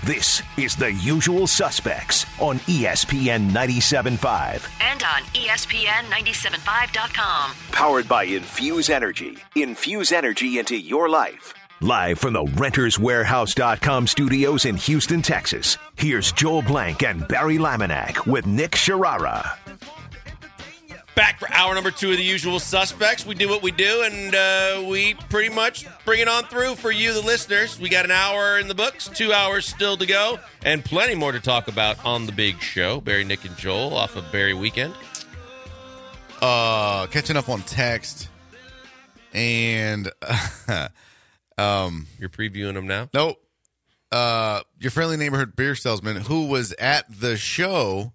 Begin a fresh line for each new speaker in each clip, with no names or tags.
This is The Usual Suspects on ESPN 97.5.
And on ESPN975.com.
Powered by Infuse Energy. Infuse energy into your life. Live from the RentersWarehouse.com studios in Houston, Texas, here's Joel Blank and Barry Laminack with Nick Sharara.
Back for hour number 2 of The Usual Suspects. We do what we do, and we pretty much bring it on through for you, the listeners. We got an hour in the books, 2 hours still to go, and plenty more to talk about on the big show. Barry, Nick, and Joel off of Barry Weekend.
Catching up on text, and
you're previewing them now?
Nope. Your friendly neighborhood beer salesman who was at the show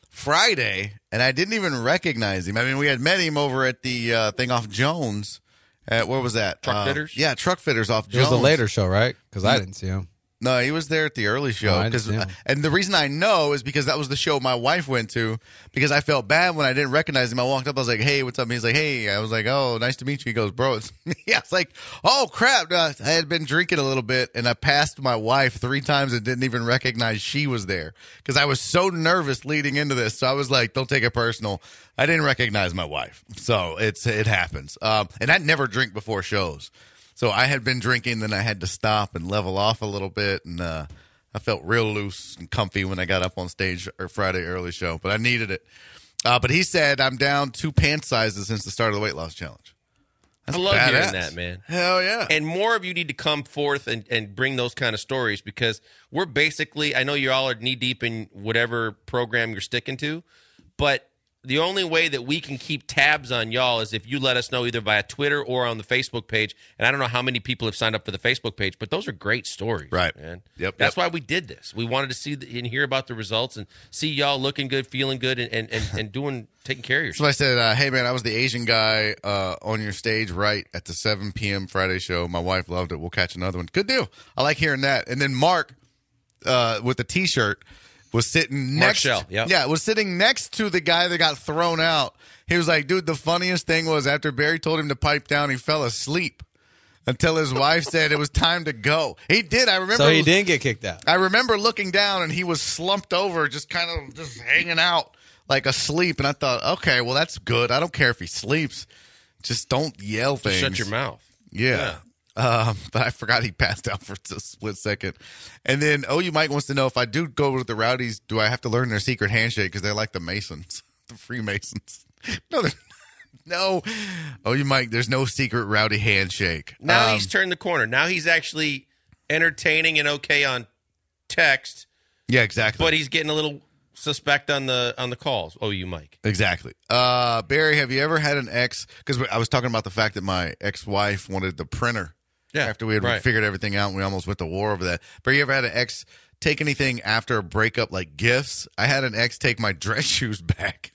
Friday, and I didn't even recognize him. I mean, we had met him over at the thing off Jones. Where was that?
Truck Fitters?
Yeah, Truck Fitters off
It
Jones.
was the later show, right? Because I didn't see him.
No, he was there at the early show.
I didn't see him.
And the reason I know is because that was the show my wife went to, because I felt bad when I didn't recognize him. I walked up, I was like, hey, what's up? And he's like, hey. I was like, oh, nice to meet you. He goes, bro, it's me. I was like, oh, crap. I had been drinking a little bit, and I passed my wife 3 times and didn't even recognize she was there because I was so nervous leading into this. So I was like, don't take it personal. I didn't recognize my wife. So it happens. And I'd never drink before shows. So I had been drinking, then I had to stop and level off a little bit, and I felt real loose and comfy when I got up on stage or Friday early show, but I needed it. But he said I'm down 2 pant sizes since the start of the weight loss challenge. That's
I love
badass.
hearing that, man.
Hell yeah.
And more of you need to come forth and bring those kind of stories, because we're basically, I know you all are knee deep in whatever program you're sticking to, but the only way that we can keep tabs on y'all is if you let us know either via Twitter or on the Facebook page. And I don't know how many people have signed up for the Facebook page, but those are great stories.
Right.
Man.
Yep.
That's why we did this. We wanted to see and hear about the results and see y'all looking good, feeling good, and taking care of yourself.
So I said, hey, man, I was the Asian guy on your stage right at the 7 p.m. Friday show. My wife loved it. We'll catch another one. Good deal. I like hearing that. And then Mark with the T-shirt was sitting next.
Shell, yep.
Yeah, was sitting next to the guy that got thrown out. He was like, dude, the funniest thing was after Barry told him to pipe down, he fell asleep until his wife said it was time to go. He did. I remember.
So he didn't get kicked out.
I remember looking down, and he was slumped over, just kind of just hanging out like asleep. And I thought, okay, well, that's good. I don't care if he sleeps. Just don't yell things.
Shut your mouth.
Yeah. But I forgot he passed out for a split second. And then OU Mike wants to know, if I do go with the Rowdies, do I have to learn their secret handshake because they're like the Masons, the Freemasons? No. OU Mike, there's no secret Rowdy handshake.
Now he's turned the corner. Now he's actually entertaining and okay on text.
Yeah, exactly.
But he's getting a little suspect on the calls. OU Mike.
Exactly. Barry, have you ever had an ex? Because I was talking about the fact that my ex-wife wanted the printer.
Yeah,
after we had figured everything out, and we almost went to war over that. But you ever had an ex take anything after a breakup, like gifts? I had an ex take my dress shoes back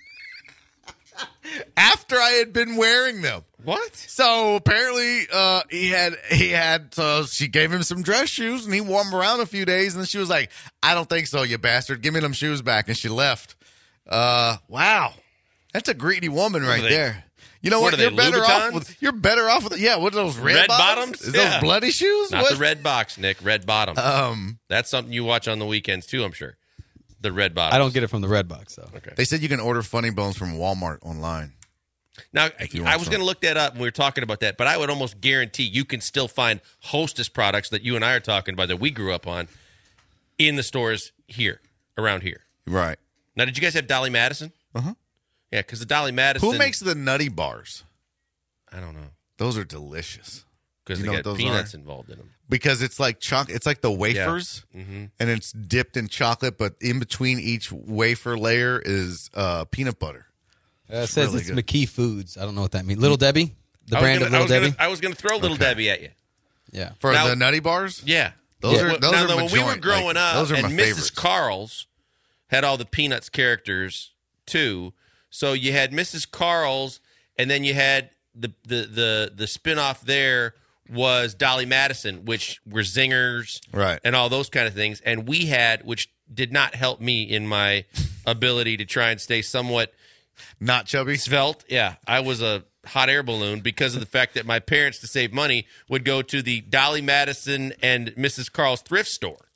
after I had been wearing them.
What?
So apparently he had. So she gave him some dress shoes, and he wore them around a few days, and then she was like, "I don't think so, you bastard. Give me them shoes back," and she left. Wow, that's a greedy woman right there. You know what? You're better off with. You're better off with. Yeah, what are those red bottoms? Is those bloody shoes?
Not the red box, Nick. Red bottoms. That's something you watch on the weekends too, I'm sure. The red bottoms.
I don't get it from the red box though.
Okay.
They said you can order Funny Bones from Walmart online.
Now, I was going to look that up when we were talking about that, but I would almost guarantee you can still find Hostess products that you and I are talking about that we grew up on in the stores here, around here.
Right.
Now, did you guys have Dolly Madison?
Uh-huh.
Yeah, because the Dolly Madison.
Who makes the Nutty Bars?
I don't know.
Those are delicious.
Because they got peanuts involved in them.
Because it's like it's like the wafers, and it's dipped in chocolate, but in between each wafer layer is peanut butter.
It says really it's good. McKee Foods. I don't know what that means. Little Debbie? The brand of Little Debbie?
I was going to throw Little Debbie at you.
Yeah.
For the Nutty Bars?
Yeah.
Those are my
when we were growing up,
those are
and
my favorites.
Mrs. Carl's had all the Peanuts characters too. So you had Mrs. Carl's, and then you had the spinoff there was Dolly Madison, which were zingers,
right,
and all those kind of things. And we had, which did not help me in my ability to try and stay somewhat
not chubby,
svelte. Yeah, I was a hot air balloon because of the fact that my parents, to save money, would go to the Dolly Madison and Mrs. Carl's thrift store.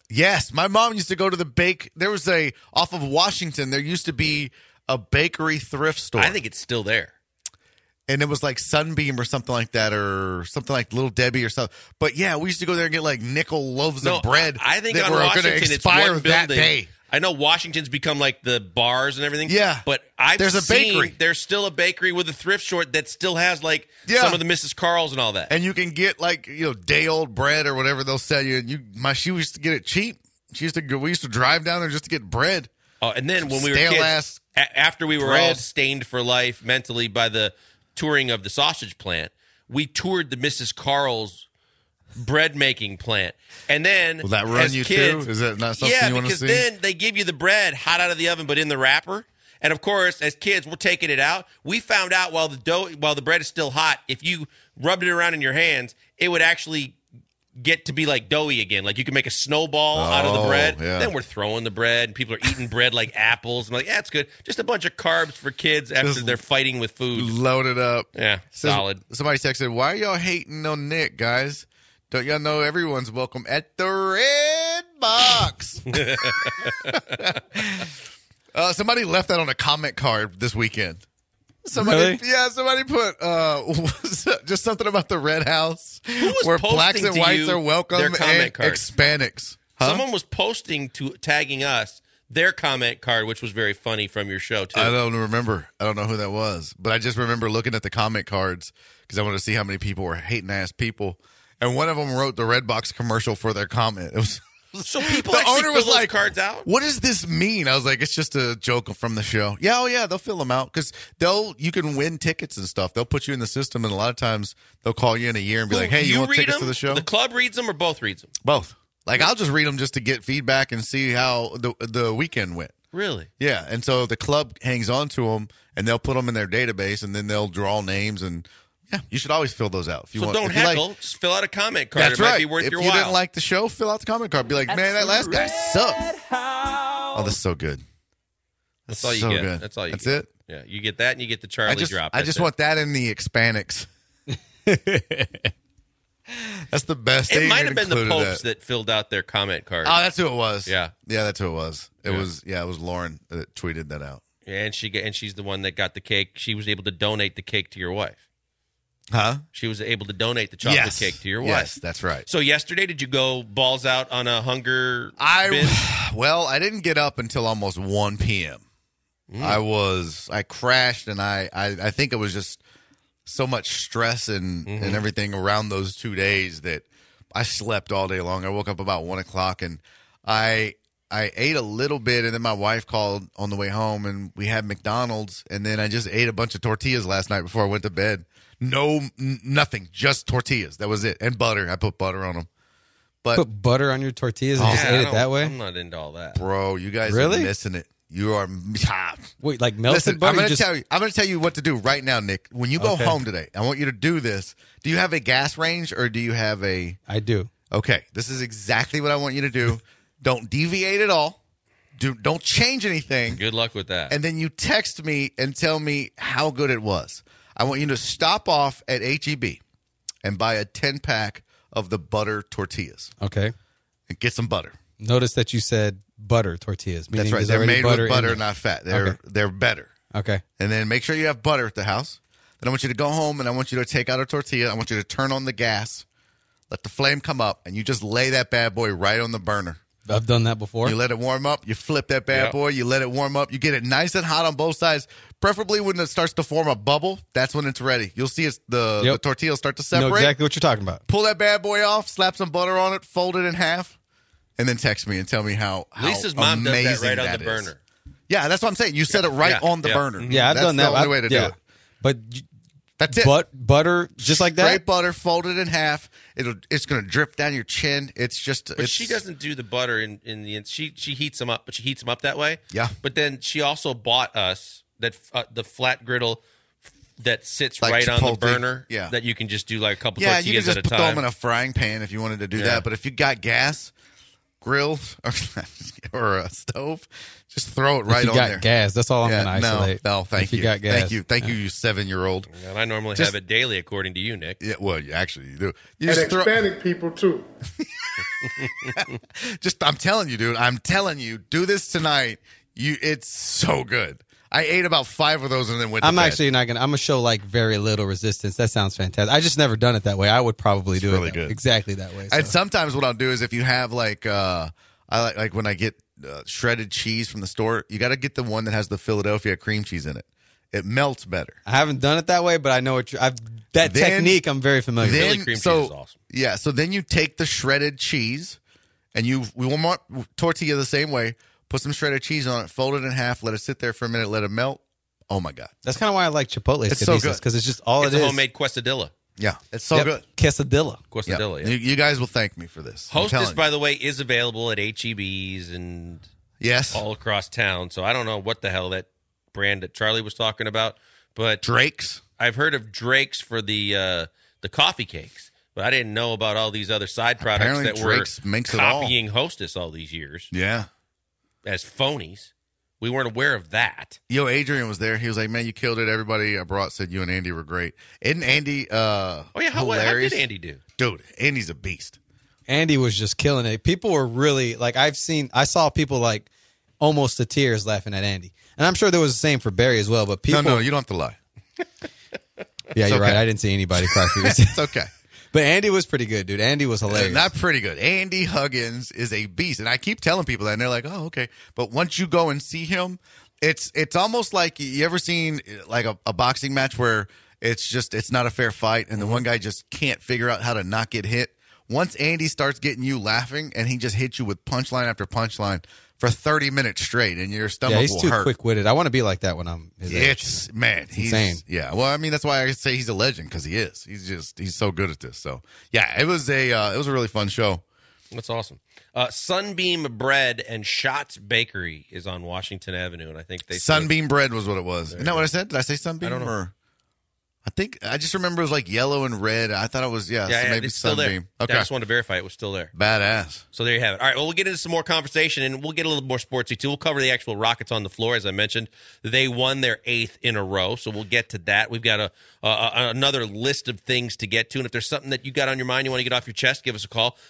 Yes, my mom used to go to the bake. There was off of Washington, there used to be a bakery thrift store.
I think it's still there.
And it was like Sunbeam or something like that, or something like Little Debbie or something. But yeah, we used to go there and get like nickel loaves of bread.
I think
that
on
were
Washington
going to
it's
expire
one
that
building.
day.
I know Washington's become like the bars and everything.
Yeah.
But
There's a bakery.
There's still a bakery with a thrift store that still has like some of the Mrs. Carl's and all that.
And you can get like, day old bread or whatever they'll sell you. And she used to get it cheap. We used to drive down there just to get bread.
Oh, and then when we were kids, after we were all stained for life mentally by the touring of the sausage plant, we toured the Mrs. Carl's bread making plant. And then
will that run you
kids,
too? Is that not something you want to see?
Yeah, because then they give you the bread hot out of the oven but in the wrapper. And of course, as kids, we're taking it out. We found out while the bread is still hot, if you rubbed it around in your hands, it would actually get to be like doughy again. Like you can make a snowball out of the bread. Yeah. Then we're throwing the bread and people are eating bread like apples. I'm like, yeah, it's good. Just a bunch of carbs for kids after they're fighting with food.
Load it up.
Yeah, solid.
Somebody texted, why are y'all hating on Nick, guys? Don't y'all know everyone's welcome at the Red Box? Somebody left that on a comment card this weekend. Somebody put just something about the Red House where blacks and whites are welcome and Hispanics. Huh?
Someone was posting tagging us their comment card, which was very funny from your show too.
I don't remember. I don't know who that was, but I just remember looking at the comment cards because I wanted to see how many people were hating ass people. And one of them wrote the Redbox commercial for their comment. It was
so people. The owner was like, "Cards out."
What does this mean? I was like, "It's just a joke from the show." Yeah, they'll fill them out because you can win tickets and stuff. They'll put you in the system, and a lot of times they'll call you in a year and be like, "Hey, you want tickets to the show?"
The club reads them, or both reads them.
Both. Like I'll just read them just to get feedback and see how the weekend went.
Really?
Yeah, and so the club hangs on to them, and they'll put them in their database, and then they'll draw names and. Yeah, you should always fill those out. If you want.
Don't heckle. Just fill out a comment card.
That's
it
right.
might be worth your while.
If you didn't like the show, fill out the comment card. Be like, man, that last guy sucked. Oh, that's so good.
That's all you get.
Good.
That's all you
get.
That's it? Yeah, you get that and you get the Charlie drop.
I just want that in the Hispanics. That's the best.
It might have been the Popes that filled out their comment card.
Oh, that's who it was.
Yeah.
Yeah, that's who it was. It was Lauren that tweeted that out.
Yeah, and she's the one that got the cake. She was able to donate the cake to your wife.
Huh?
She was able to donate the chocolate cake to your wife.
Yes, that's right.
So yesterday, did you go balls out on a hunger binge?
Well, I didn't get up until almost 1 p.m. I crashed, and I think it was just so much stress and everything around those 2 days that I slept all day long. I woke up about 1 o'clock, and I ate a little bit, and then my wife called on the way home, and we had McDonald's, and then I just ate a bunch of tortillas last night before I went to bed. Nothing, just tortillas. That was it, and butter. I put butter on them. But
put butter on your tortillas and just ate it that way?
I'm not into all that,
bro. You guys are missing it. You are.
Wait, like melted
Listen,
butter?
I'm going to tell you what to do right now, Nick. When you go home today, I want you to do this. Do you have a gas range or do you have a?
I do.
Okay, this is exactly what I want you to do. Don't deviate at all. Don't change anything.
Good luck with that.
And then you text me and tell me how good it was. I want you to stop off at H-E-B and buy a 10-pack of the butter tortillas.
Okay.
And get some butter.
Notice that you said butter tortillas.
That's right. They're made with butter, not fat. They're better.
Okay.
And then make sure you have butter at the house. Then I want you to go home and I want you to take out a tortilla. I want you to turn on the gas, let the flame come up, and you just lay that bad boy right on the burner.
I've done that before.
You let it warm up. You flip that bad boy. You let it warm up. You get it nice and hot on both sides. Preferably when it starts to form a bubble, that's when it's ready. You'll see the tortilla start to separate.
Know exactly what you're talking about.
Pull that bad boy off, slap some butter on it, fold it in half, and then text me and tell me how
Lisa's mom does that right on the
is.
burner.
Yeah, that's what I'm saying. You set it right on the burner.
Yeah, I've done that.
That's the only way to do it.
But
that's it.
Butter, just like that?
Straight butter, folded in half. It's going to drip down your chin. It's just.
But she doesn't do the butter in the. She heats them up, but she heats them up that way.
Yeah.
But then she also bought us that the flat griddle that sits
like
right
Chipotle.
on the burner.
Yeah.
That you can just do like a couple
tortillas
tortillas
at a time. Yeah, you can just put them in
a
a frying pan if you wanted to do that. But if you got gas, grill or a stove, just throw it right
if
on
you got
there.
gas, that's all I'm going to isolate.
No, thank
if
you.
you got gas.
Thank you, you 7-year-old.
And I normally have it daily, according to you, Nick.
Yeah, well, you actually do. You
And
just
Hispanic people, too.
I'm telling you, dude. I'm telling you, do this tonight. It's so good. I ate about 5 of those and then went to bed.
Actually not gonna. I'm gonna show like very little resistance. That sounds fantastic. I just never done it that way. I would probably do
really
it
good.
Exactly that way.
And
so.
sometimes what I'll do is if you have like I like when I get shredded cheese from the store, you got to get the one that has the Philadelphia cream cheese in it. It melts better.
I haven't done it that way, but I know that technique. I'm very familiar with.
Philly cream cheese is awesome.
Yeah, so then you take the shredded cheese, and we want tortilla the same way. Put some shredded cheese on it, fold it in half, let it sit there for a minute, let it melt. Oh my God,
That's kind of why I like Chipotle.
It's so good
because it's just all
It's
it
a
is.
homemade quesadilla.
yeah, it's so good.
Quesadilla.
Quesadilla, yeah.
You guys will thank me for this. I'm
Hostess,
telling you.
by the way, is available at H-E-B's and
Yes,
all across town. So I don't know what the hell that brand that Charlie was talking about, but
Drake's.
I've heard of Drake's for the coffee cakes, but I didn't know about all these other side products
Apparently
that
Drake's
were
makes it all.
copying Hostess all these years
Yeah.
as phonies. We weren't aware of that.
Yo, Adrian was there. He was like, "Man, you killed it." Everybody I brought said you and Andy were great. Isn't Andy
Oh yeah, how
hilarious?
did Andy do?
Dude, Andy's a beast.
Andy was just killing it. People were really like I saw people like almost to tears laughing at Andy, and I'm sure there was the same for Barry as well. But people,
No, you don't have to lie.
yeah,
it's
you're
okay.
right. I didn't see anybody cry for you.
It's okay.
But Andy was pretty good, dude. Andy was hilarious.
Not pretty good. Andy Huggins is a beast, and I keep telling people that, and they're like, "Oh, okay." But once you go and see him, it's almost like you ever seen like a boxing match where it's not a fair fight, and the one guy just can't figure out how to not get hit. Once Andy starts getting you laughing, and he just hits you with punchline after punchline for 30 minutes straight, and your stomach
yeah, he's
will
too
hurt.
quick-witted. I want to be like that when I'm his age.
It's man, he's
insane.
Yeah, well, I mean that's why I say he's a legend because he is. He's so good at this. So yeah, it was a really fun show.
That's awesome. Sunbeam Bread and Shots Bakery is on Washington Avenue, and I think they
Sunbeam bread was what it was. Isn't that what I said? Did I say sunbeam?
I don't know.
Or I just remember it was like yellow and red. I thought it was so maybe
it's still
sunbeam.
there.
Okay,
I just wanted to verify it was still there.
badass.
So there you have it. All right, well, we'll get into some more conversation, and we'll get a little more sportsy, too. We'll cover the actual Rockets on the floor. As I mentioned, they won their 8th in a row, so we'll get to that. We've got another list of things to get to, and if there's something that you got on your mind you want to get off your chest, give us a call,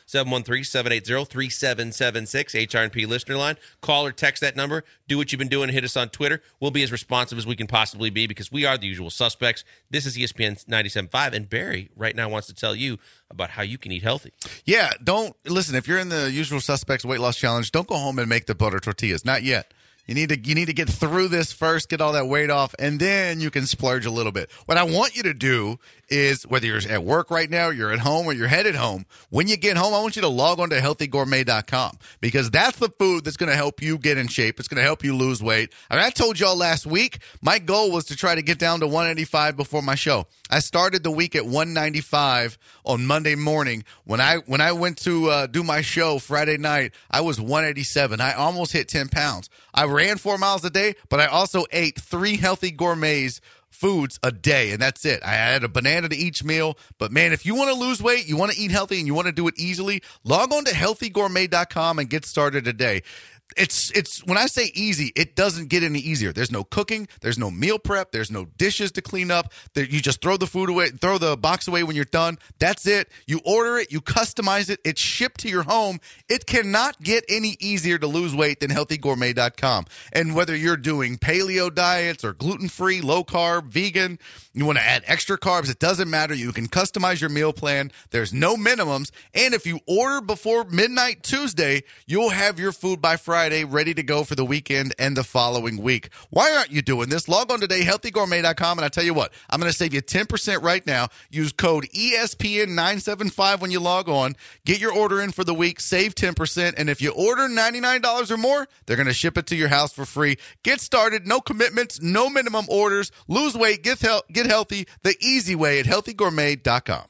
713-780-3776, HRNP listener line. Call or text that number. Do what you've been doing and hit us on Twitter. We'll be as responsive as we can possibly be because we are the usual suspects. This is ESPN 97.5, and Barry right now wants to tell you about how you can eat healthy.
Yeah, don't listen. If you're in the usual suspects weight loss challenge, don't go home and make the butter tortillas. Not yet. You need to get through this first, get all that weight off, and then you can splurge a little bit. What I want you to do is, whether you're at work right now, you're at home, or you're headed home, when you get home, I want you to log on to healthygourmet.com because that's the food that's going to help you get in shape. It's going to help you lose weight. I mean, I told y'all last week, my goal was to try to get down to 185 before my show. I started the week at 195 on Monday morning. When I went to do my show Friday night, I was 187. I almost hit 10 pounds. I ran 4 miles a day, but I also ate 3 Healthy Gourmets foods a day, and that's it. I had a banana to each meal. But, man, if you want to lose weight, you want to eat healthy, and you want to do it easily, log on to healthygourmet.com and get started today. It's when I say easy, it doesn't get any easier. There's no cooking, there's no meal prep, there's no dishes to clean up. You just throw the food away, throw the box away when you're done. That's it. You order it, you customize it, it's shipped to your home. It cannot get any easier to lose weight than healthygourmet.com. And whether you're doing paleo diets or gluten-free, low-carb, vegan, you want to add extra carbs, it doesn't matter. You can customize your meal plan. There's no minimums. And if you order before midnight Tuesday, you'll have your food by Friday ready to go for the weekend and the following week. Why aren't you doing this? Log on today, healthygourmet.com, and I tell you what, I'm going to save you 10% right now. Use code ESPN975 when you log on. Get your order in for the week, save 10%, and if you order $99 or more, they're going to ship it to your house for free. Get started, no commitments, no minimum orders. Lose weight, get healthy, the easy way at healthygourmet.com.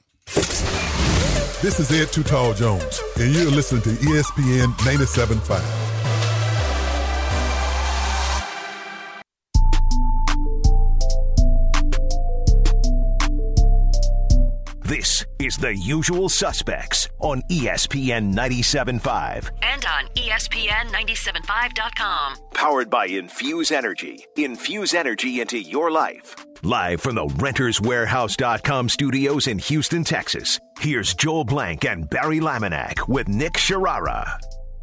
This is Ed Too Tall Jones, and you're listening to ESPN 97.5.
This is The Usual Suspects on ESPN 97.5.
And on ESPN975.com.
Powered by Infuse Energy. Infuse energy into your life. Live from the RentersWarehouse.com studios in Houston, Texas. Here's Joel Blank and Barry Laminack with Nick Sharara.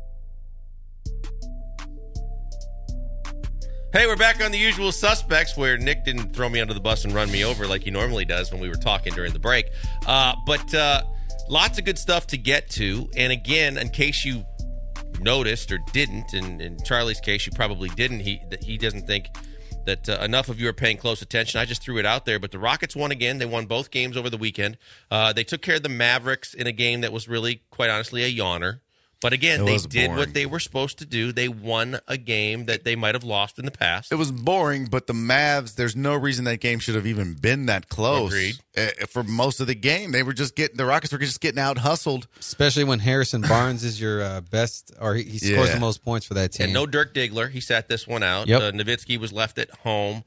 Hey, we're back on The Usual Suspects, where Nick didn't throw me under the bus and run me over like he normally does when we were talking during the break. But lots of good stuff to get to. And again, in case you noticed or didn't, in Charlie's case, you probably didn't. He doesn't think that enough of you are paying close attention. I just threw it out there. But the Rockets won again. They won both games over the weekend. They took care of the Mavericks in a game that was really, quite honestly, a yawner. But again, they did what they were supposed to do. They won a game that they might have lost in the past.
It was boring, but the Mavs, there's no reason that game should have even been that close.
Agreed.
For most of the game, the Rockets were just getting out hustled.
Especially when Harrison Barnes is your best, or he scores the most points for that team.
And no Dirk Diggler. He sat this one out.
Yep.
Nowitzki was left at home.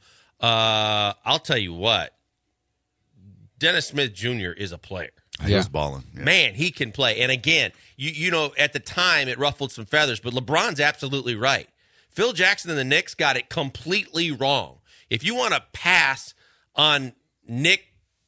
I'll tell you what. Dennis Smith Jr. is a player.
He was balling. Yeah.
Man, he can play. And again, you know, at the time it ruffled some feathers, but LeBron's absolutely right. Phil Jackson and the Knicks got it completely wrong. If you want to pass on Nick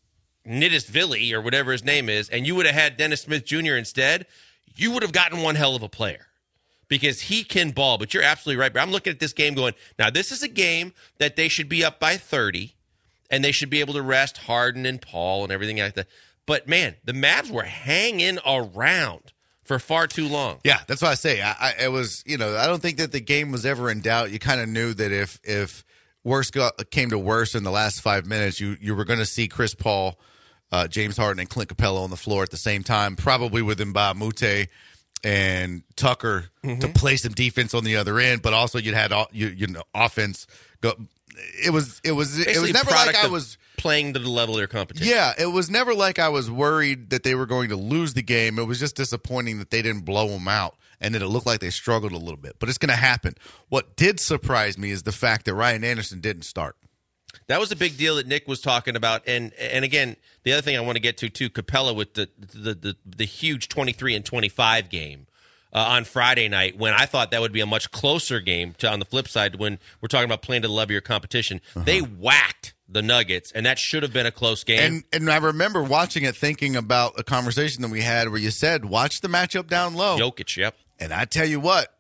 Nittisvili or whatever his name is, and you would have had Dennis Smith Jr. instead, you would have gotten one hell of a player because he can ball. But you're absolutely right. But I'm looking at this game going, now this is a game that they should be up by 30, and they should be able to rest Harden and Paul and everything like that. But, man, the Mavs were hanging around for far too long.
Yeah, that's what I say. It was, I don't think that the game was ever in doubt. You kind of knew that if worse came to worse in the last 5 minutes, you were going to see Chris Paul, James Harden, and Clint Capella on the floor at the same time, probably with Mbah Moute and Tucker to play some defense on the other end, but also you'd had offense go. It was never like I was
playing to the level of their competition.
Yeah, it was never like I was worried that they were going to lose the game. It was just disappointing that they didn't blow them out and that it looked like they struggled a little bit. But it's going to happen. What did surprise me is the fact that Ryan Anderson didn't start.
That was a big deal that Nick was talking about. And again, the other thing I want to get to, too, Capella with the huge 23-25 game on Friday night, when I thought that would be a much closer game on the flip side when we're talking about playing to the level of your competition. They whacked the Nuggets, and that should have been a close game.
And I remember watching it thinking about a conversation that we had where you said, watch the matchup down low.
Jokic, yep.
And I tell you what,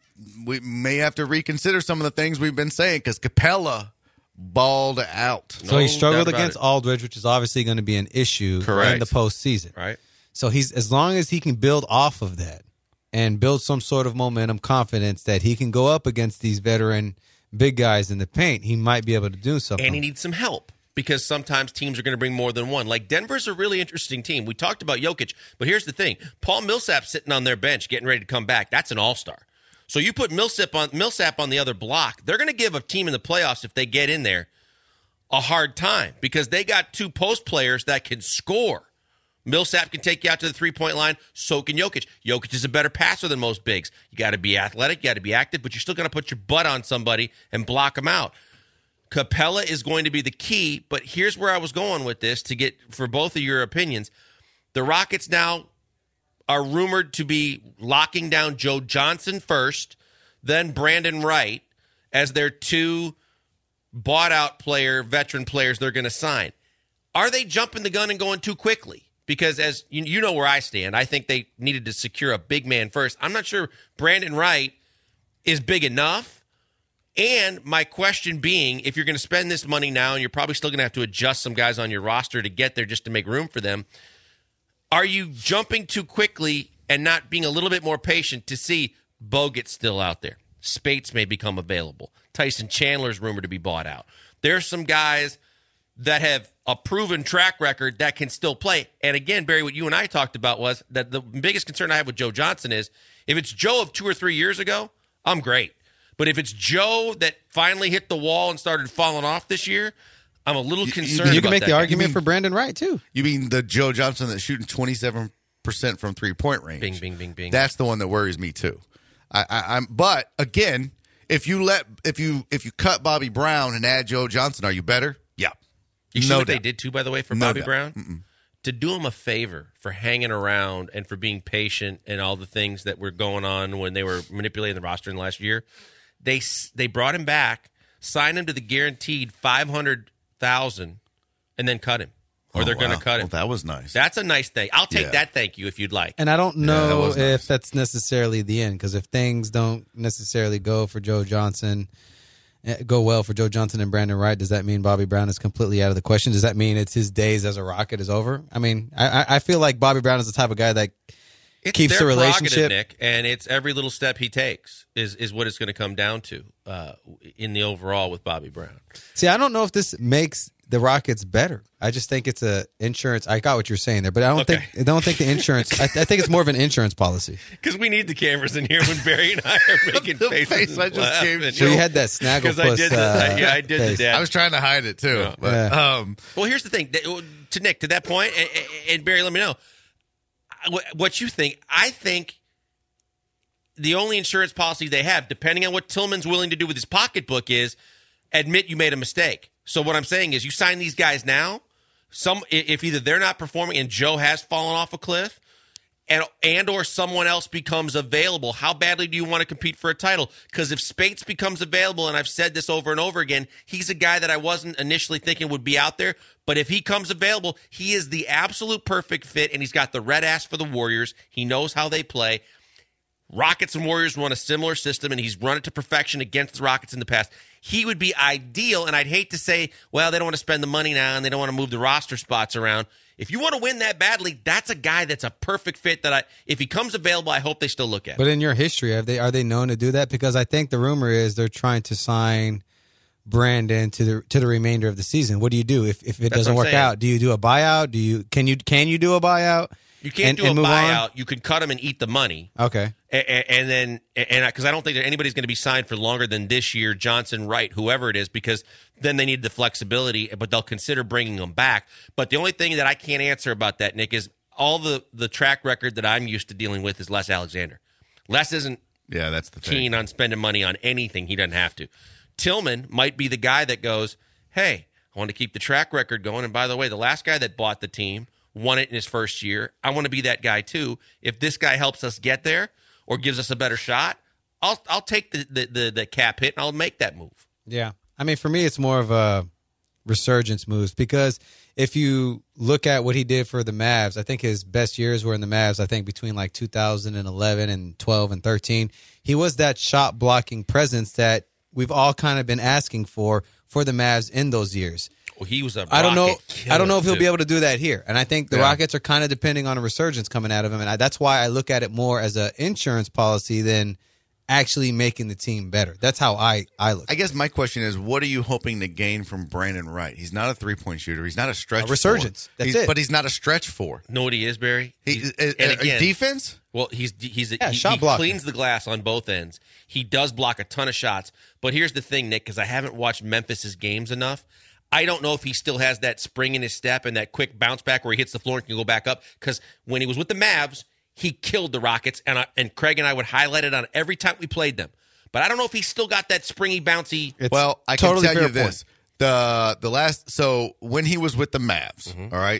we may have to reconsider some of the things we've been saying because Capella balled out.
So he struggled against Aldridge, which is obviously going to be an issue in the postseason.
Right.
So as long as he can build off of that and build some sort of momentum, confidence that he can go up against these veteran big guys in the paint, he might be able to do something.
And he needs some help because sometimes teams are going to bring more than one. Like Denver's a really interesting team. We talked about Jokic, but here's the thing. Paul Millsap's sitting on their bench getting ready to come back. That's an all-star. So you put Millsap on the other block, they're going to give a team in the playoffs, if they get in there, a hard time because they got two post players that can score. Millsap can take you out to the three-point line. So can Jokic. Jokic is a better passer than most bigs. You got to be athletic. You got to be active, but you're still going to put your butt on somebody and block them out. Capella is going to be the key, but here's where I was going with this to get for both of your opinions. The Rockets now are rumored to be locking down Joe Johnson first, then Brandon Wright as their two bought-out veteran players they're going to sign. Are they jumping the gun and going too quickly? Because as you know where I stand, I think they needed to secure a big man first. I'm not sure Brandon Wright is big enough. And my question being, if you're going to spend this money now, and you're probably still going to have to adjust some guys on your roster to get there just to make room for them, are you jumping too quickly and not being a little bit more patient to see Bogut's still out there? Spates may become available. Tyson Chandler's rumored to be bought out. There's some guys that have a proven track record that can still play. And again, Barry, what you and I talked about was that the biggest concern I have with Joe Johnson is if it's Joe of 2 or 3 years ago, I'm great. But if it's Joe that finally hit the wall and started falling off this year, I'm a little concerned.
You can make the argument for Brandon Wright, too.
You mean the Joe Johnson that's shooting 27% from three-point range?
Bing, bing, bing, bing.
That's the one that worries me, too. But, again, if you cut Bobby Brown and add Joe Johnson, are you better? Yeah.
You see what they did, too, by the way, for Bobby Brown? to do him a favor for hanging around and for being patient and all the things that were going on when they were manipulating the roster in the last year, they brought him back, signed him to the guaranteed $500,000, and then cut him. Or they're going to cut him.
Well, that was nice.
That's a nice thing. I'll take that thank you if you'd like.
And I don't know
that was
if that's necessarily the end, because if things don't necessarily go well for Joe Johnson and Brandon Wright, does that mean Bobby Brown is completely out of the question? Does that mean it's his days as a Rocket is over? I mean, I feel like Bobby Brown is the type of guy that keeps the relationship.
Nick, and it's every little step he takes is what it's going to come down to in the overall with Bobby Brown.
See, I don't know if this makes the Rockets better. I just think it's a insurance. I got what you're saying there, but I don't think the insurance. I think it's more of an insurance policy.
Because we need the cameras in here when Barry and I are making faces.
Face I just gave
So you had that Snagglepuss.
I did the dad.
I was trying to hide it too. But,
well, here's the thing. To Nick, to that point, and Barry, let me know what you think. I think the only insurance policy they have, depending on what Tillman's willing to do with his pocketbook, is admit you made a mistake. So what I'm saying is you sign these guys now, if either they're not performing and Joe has fallen off a cliff and or someone else becomes available, how badly do you want to compete for a title? Because if Spates becomes available, and I've said this over and over again, he's a guy that I wasn't initially thinking would be out there, but if he comes available, he is the absolute perfect fit, and he's got the red ass for the Warriors. He knows how they play. Rockets and Warriors run a similar system, and he's run it to perfection against the Rockets in the past. He would be ideal, and I'd hate to say, well, they don't want to spend the money now, and they don't want to move the roster spots around. If you want to win that badly, that's a guy that's a perfect fit that if he comes available, I hope they still look at.
But in your history, are they known to do that? Because I think the rumor is they're trying to sign Brandon to the remainder of the season. What do you do if it doesn't work out? Do you do a buyout? Can you do a buyout?
You can't do a buyout. You can cut them and eat the money.
Okay.
And then because I don't think that anybody's going to be signed for longer than this year, Johnson, Wright, whoever it is, because then they need the flexibility, but they'll consider bringing them back. But the only thing that I can't answer about that, Nick, is all the track record that I'm used to dealing with is Les Alexander. Les isn't
that's the
keen on spending money on anything. He doesn't have to. Tillman might be the guy that goes, hey, I want to keep the track record going. And by the way, the last guy that bought the team won it in his first year. I want to be that guy too. If this guy helps us get there or gives us a better shot, I'll take the cap hit and I'll make that move.
Yeah. I mean, for me, it's more of a resurgence moves, because if you look at what he did for the Mavs, I think his best years were in the Mavs, I think between like 2011 and 12 and 13. He was that shot blocking presence that we've all kind of been asking for the Mavs in those years.
Well, he was a
I don't know if he'll
too.
be able to do that here. And I think the Rockets are kind of depending on a resurgence coming out of him. And that's why I look at it more as an insurance policy than actually making the team better. That's how I look.
I guess my question is, what are you hoping to gain from Brandon Wright? He's not a three-point shooter. He's not a stretch
A resurgence.
Four.
That's it.
But he's not a stretch four.
Know what he is, Barry?
And again, defense?
Well, he
shot blocker.
cleans the glass on both ends. He does block a ton of shots. But here's the thing, Nick, because I haven't watched Memphis's games enough. I don't know if he still has that spring in his step and that quick bounce back where he hits the floor and can go back up. Because when he was with the Mavs, he killed the Rockets, and Craig and I would highlight it on every time we played them. But I don't know if he's still got that springy, bouncy.
Well, I can tell you this. The last, so when he was with the Mavs, all right,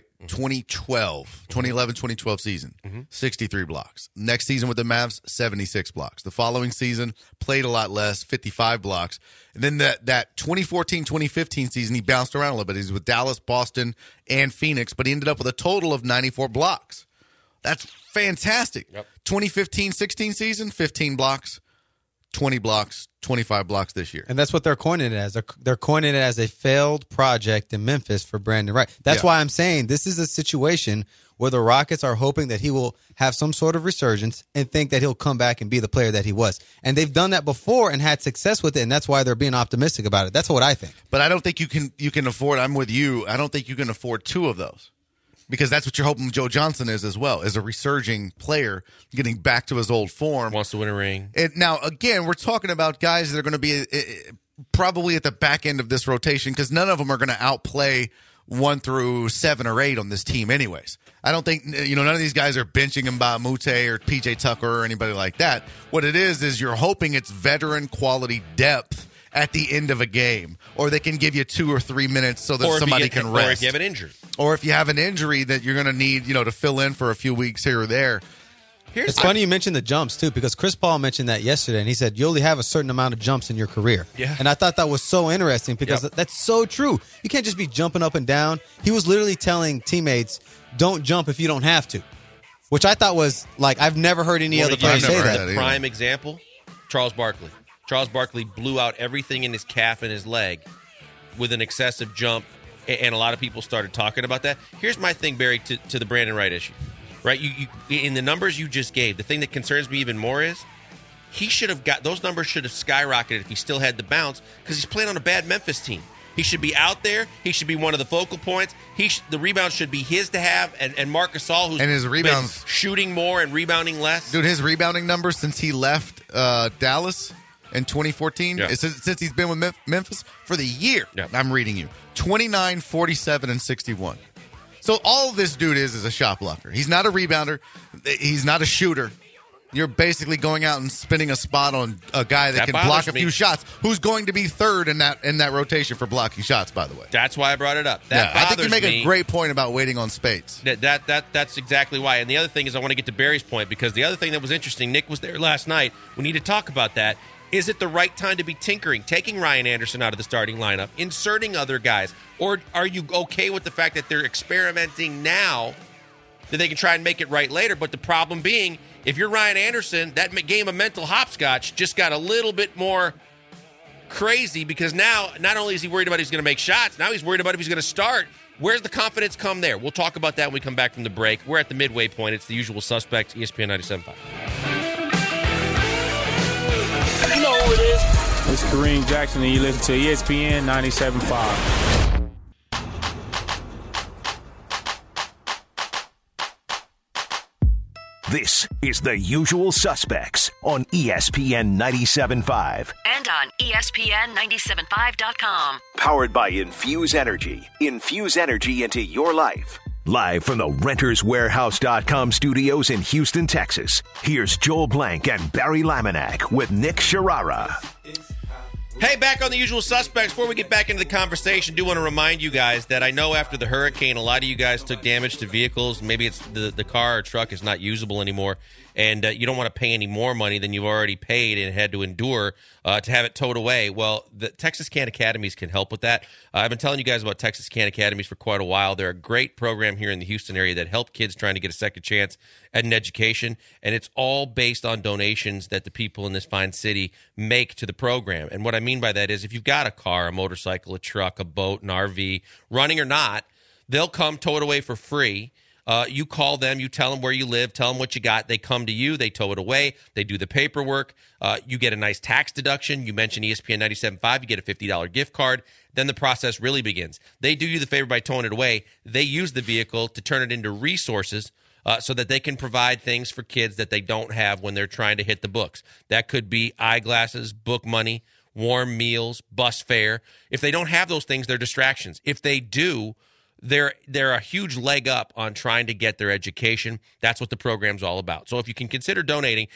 2011-2012 season, 63 blocks. Next season with the Mavs, 76 blocks. The following season, played a lot less, 55 blocks. And then that 2014-2015 season, he bounced around a little bit. He was with Dallas, Boston, and Phoenix, but he ended up with a total of 94 blocks. That's fantastic. Yep. 2015-16 season, 15 blocks, 20 blocks, 25 blocks this year.
And that's what they're coining it as. They're coining it as a failed project in Memphis for Brandon Wright. That's why I'm saying this is a situation where the Rockets are hoping that he will have some sort of resurgence and think that he'll come back and be the player that he was. And they've done that before and had success with it, and that's why they're being optimistic about it. That's what I think.
But I don't think you can afford, I'm with you, I don't think you can afford two of those. Because that's what you're hoping Joe Johnson is as well, is a resurging player getting back to his old form.
Wants to win a ring.
And now, again, we're talking about guys that are going to be probably at the back end of this rotation, because none of them are going to outplay 1 through 7 or 8 on this team anyways. I don't think, none of these guys are benching Mbah a Moute or PJ Tucker or anybody like that. What it is you're hoping it's veteran quality depth at the end of a game, or they can give you 2 or 3 minutes so that somebody can rest.
Or if you have an injury.
Or if you have an injury that you're going to need, to fill in for a few weeks here or there.
It's funny you mentioned the jumps, too, because Chris Paul mentioned that yesterday, and he said you only have a certain amount of jumps in your career.
Yeah.
And I thought that was so interesting because that's so true. You can't just be jumping up and down. He was literally telling teammates, don't jump if you don't have to, which I thought was, I've never heard any other player say that.
Prime example, Charles Barkley. Charles Barkley blew out everything in his calf and his leg with an excessive jump, and a lot of people started talking about that. Here's my thing, Barry, to the Brandon Wright issue. Right, you in the numbers you just gave, the thing that concerns me even more is he should have got those numbers should have skyrocketed if he still had the bounce because he's playing on a bad Memphis team. He should be out there. He should be one of the focal points. The rebound should be his to have, and Marc Gasol, who's
his rebounds
been shooting more and rebounding less.
Dude, his rebounding numbers since he left Dallas in 2014, since he's been with Memphis for the year.
Yeah.
I'm reading you 29, 47, and 61. So all this dude is a shot blocker. He's not a rebounder. He's not a shooter. You're basically going out and spinning a spot on a guy that can block a few shots, who's going to be third in that rotation for blocking shots, by the way.
That's why I brought it up.
I think you make a great point about waiting on Speights.
That's exactly why. And the other thing is I want to get to Barry's point because the other thing that was interesting, Nick was there last night. We need to talk about that. Is it the right time to be tinkering, taking Ryan Anderson out of the starting lineup, inserting other guys? Or are you okay with the fact that they're experimenting now that they can try and make it right later? But the problem being, if you're Ryan Anderson, that game of mental hopscotch just got a little bit more crazy because now not only is he worried about if he's going to make shots, now he's worried about if he's going to start. Where's the confidence come there? We'll talk about that when we come back from the break. We're at the midway point. It's the usual suspects, ESPN 97.5.
You know who it is. It's Kareem Jackson, and you listen to ESPN 97.5.
This is The Usual Suspects on ESPN 97.5.
And on ESPN975.com.
Powered by Infuse Energy. Infuse energy into your life. Live from the RentersWarehouse.com studios in Houston, Texas, here's Joel Blank and Barry Laminack with Nick Sharara.
Hey, back on The Usual Suspects. Before we get back into the conversation, do want to remind you guys that I know after the hurricane, a lot of you guys took damage to vehicles. Maybe it's the car or truck is not usable anymore, and you don't want to pay any more money than you've already paid and had to endure to have it towed away. Well, the Texas Can Academies can help with that. I've been telling you guys about Texas Can Academies for quite a while. They're a great program here in the Houston area that help kids trying to get a second chance at an education, and it's all based on donations that the people in this fine city make to the program. And what I mean by that is if you've got a car, a motorcycle, a truck, a boat, an RV, running or not, they'll come tow it away for free. You call them, you tell them where you live, tell them what you got. They come to you, they tow it away, they do the paperwork. You get a nice tax deduction. You mentioned ESPN 97.5, you get a $50 gift card. Then the process really begins. They do you the favor by towing it away. They use the vehicle to turn it into resources so that they can provide things for kids that they don't have when they're trying to hit the books. That could be eyeglasses, book money, warm meals, bus fare. If they don't have those things, they're distractions. If they do, they're a huge leg up on trying to get their education. That's what the program's all about. So if you can consider donating,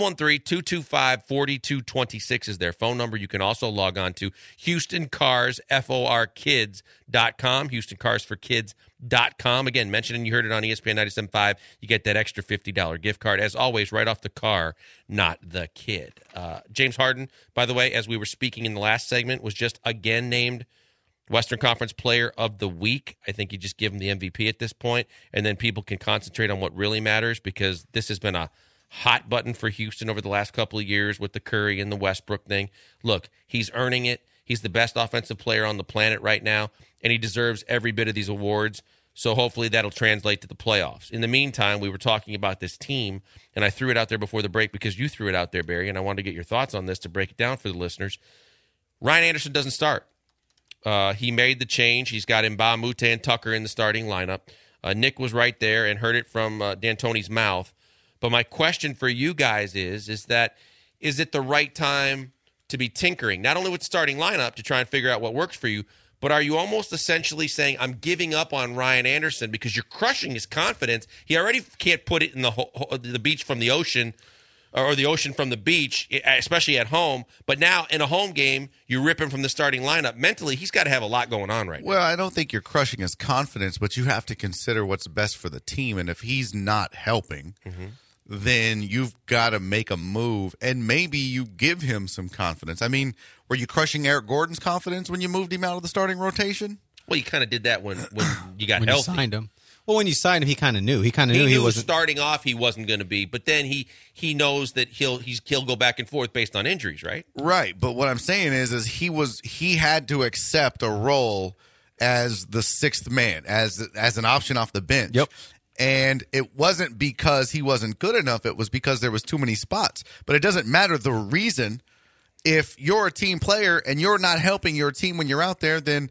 713-225-4226 is their phone number. You can also log on to HoustonCarsForKids.com, HoustonCarsForKids.com. Again, mentioning you heard it on ESPN 97.5, you get that extra $50 gift card. As always, right off the car, not the kid. James Harden, by the way, as we were speaking in the last segment, was just again named Western Conference Player of the Week. I think you just give him the MVP at this point, and then people can concentrate on what really matters because this has been a hot button for Houston over the last couple of years with the Curry and the Westbrook thing. Look, he's earning it. He's the best offensive player on the planet right now, and he deserves every bit of these awards. So hopefully that'll translate to the playoffs. In the meantime, we were talking about this team, and I threw it out there before the break because you threw it out there, Barry, and I wanted to get your thoughts on this to break it down for the listeners. Ryan Anderson doesn't start. He made the change. He's got Mbah Moute and Tucker in the starting lineup. Nick was right there and heard it from D'Antoni's mouth. But my question for you guys is it the right time to be tinkering, not only with the starting lineup to try and figure out what works for you, but are you almost essentially saying, I'm giving up on Ryan Anderson because you're crushing his confidence? He already can't put it in the beach from the ocean or the ocean from the beach, especially at home. But now in a home game, you rip him from the starting lineup. Mentally, he's got to have a lot going on right now.
Well, I don't think you're crushing his confidence, but you have to consider what's best for the team. And if he's not helping, then you've got to make a move, and maybe you give him some confidence. I mean, were you crushing Eric Gordon's confidence when you moved him out of the starting rotation?
Well, you kind of did that when you got
when
healthy.
you signed him. Well, when you signed him, he kind of knew. He
He
wasn't
starting off. He wasn't going to be, but then he knows that he'll go back and forth based on injuries, right?
Right, but what I'm saying is he had to accept a role as the sixth man, as an option off the bench.
Yep.
And it wasn't because he wasn't good enough. It was because there was too many spots. But it doesn't matter the reason. If you're a team player and you're not helping your team when you're out there, then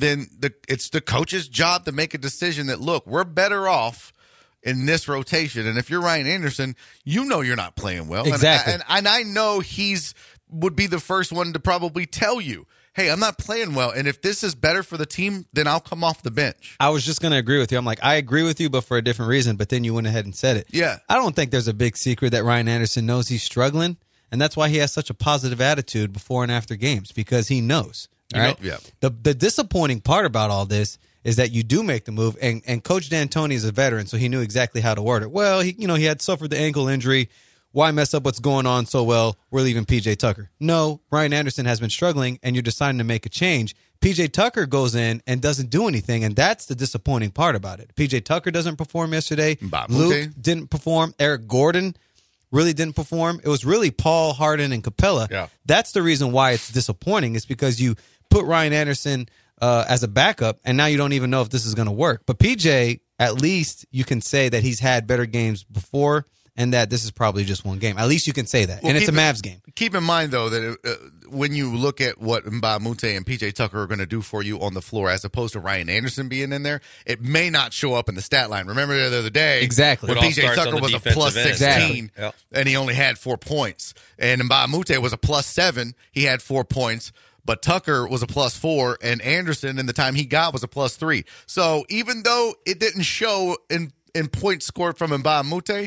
it's the coach's job to make a decision that, look, we're better off in this rotation. And if you're Ryan Anderson, you know you're not playing well.
Exactly.
And I know would be the first one to probably tell you, hey, I'm not playing well, and if this is better for the team, then I'll come off the bench.
I was just going to agree with you. I'm like, I agree with you, but for a different reason. But then you went ahead and said it.
Yeah.
I don't think there's a big secret that Ryan Anderson knows he's struggling, and that's why he has such a positive attitude before and after games, because he knows. All right?
Yeah.
The disappointing part about all this is that you do make the move, and Coach D'Antoni is a veteran, so he knew exactly how to word it. Well, he had suffered the ankle injury. Why mess up what's going on so well? We're leaving P.J. Tucker. No, Ryan Anderson has been struggling, and you're deciding to make a change. P.J. Tucker goes in and doesn't do anything, and that's the disappointing part about it. P.J. Tucker doesn't perform yesterday. Luke didn't perform. Eric Gordon really didn't perform. It was really Paul, Harden, and Capella.
Yeah.
That's the reason why it's disappointing. It's because you put Ryan Anderson as a backup, and now you don't even know if this is going to work. But P.J., at least you can say that he's had better games before, and that this is probably just one game. At least you can say that. Well, and it's a Mavs game.
Keep in mind, though, that when you look at what Mbah a Moute and P.J. Tucker are going to do for you on the floor as opposed to Ryan Anderson being in there, it may not show up in the stat line. Remember the other day
exactly.
when P.J. Tucker was a plus 16
exactly.
and he only had 4 points. And Mbah a Moute was a plus 7. He had 4 points. But Tucker was a plus 4, and Anderson, in the time he got, was a plus 3. So even though it didn't show in points scored from Mbah a Moute,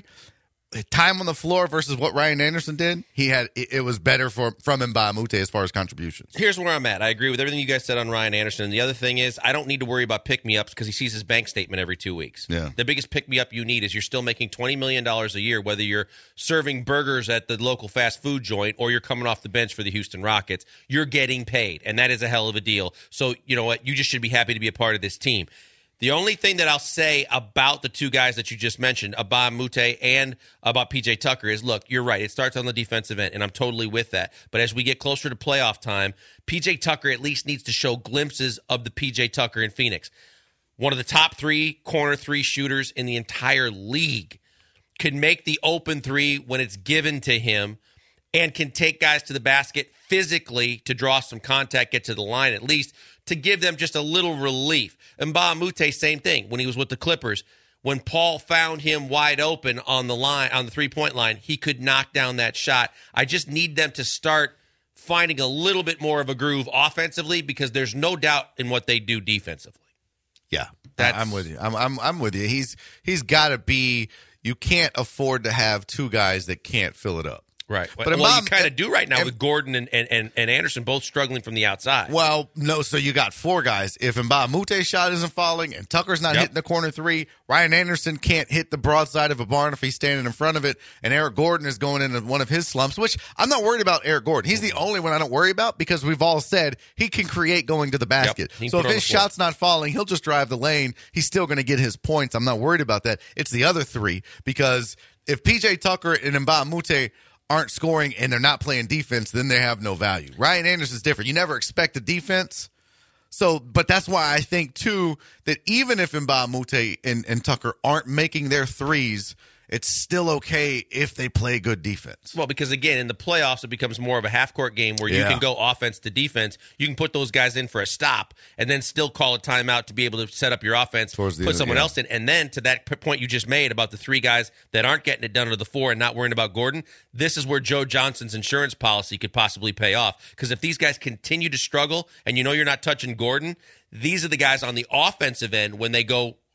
time on the floor versus what Ryan Anderson did, it was better from Mbah a Moute as far as contributions.
Here's where I'm at. I agree with everything you guys said on Ryan Anderson. And the other thing is, I don't need to worry about pick-me-ups because he sees his bank statement every 2 weeks.
Yeah.
The biggest pick-me-up you need is you're still making $20 million a year, whether you're serving burgers at the local fast food joint or you're coming off the bench for the Houston Rockets. You're getting paid, and that is a hell of a deal. So, you know what? You just should be happy to be a part of this team. The only thing that I'll say about the two guys that you just mentioned, Mbah a Moute and about P.J. Tucker, is, look, you're right. It starts on the defensive end, and I'm totally with that. But as we get closer to playoff time, P.J. Tucker at least needs to show glimpses of the P.J. Tucker in Phoenix. One of the top 3 corner 3 shooters in the entire league. Can make the open 3 when it's given to him and can take guys to the basket physically to draw some contact, get to the line at least, to give them just a little relief. And Mbah a Moute, same thing. When he was with the Clippers, when Paul found him wide open on the line, on the three-point line, he could knock down that shot. I just need them to start finding a little bit more of a groove offensively because there's no doubt in what they do defensively.
Yeah, I'm with you. I'm with you. He's got to be. You can't afford to have 2 guys that can't fill it up.
Right. But you kind of do right now with Gordon and Anderson both struggling from the outside.
Well, no, so you got 4 guys. If Mbah a Moute's shot isn't falling and Tucker's not hitting the corner 3, Ryan Anderson can't hit the broadside of a barn if he's standing in front of it, and Eric Gordon is going into one of his slumps, which I'm not worried about Eric Gordon. He's the only one I don't worry about because we've all said he can create going to the basket. So if his shot's not falling, he'll just drive the lane. He's still going to get his points. I'm not worried about that. It's the other 3 because if P.J. Tucker and Mbah a Moute aren't scoring and they're not playing defense, then they have no value. Ryan Anderson's different. You never expect the defense. So, but that's why I think, too, that even if Mbah a Moute and Tucker aren't making their threes, it's still okay if they play good defense.
Well, because, again, in the playoffs, it becomes more of a half-court game where you can go offense to defense. You can put those guys in for a stop and then still call a timeout to be able to set up your offense, put someone else in. And then to that point you just made about the 3 guys that aren't getting it done to the 4 and not worrying about Gordon, this is where Joe Johnson's insurance policy could possibly pay off. Because if these guys continue to struggle and you know you're not touching Gordon, these are the guys on the offensive end when they go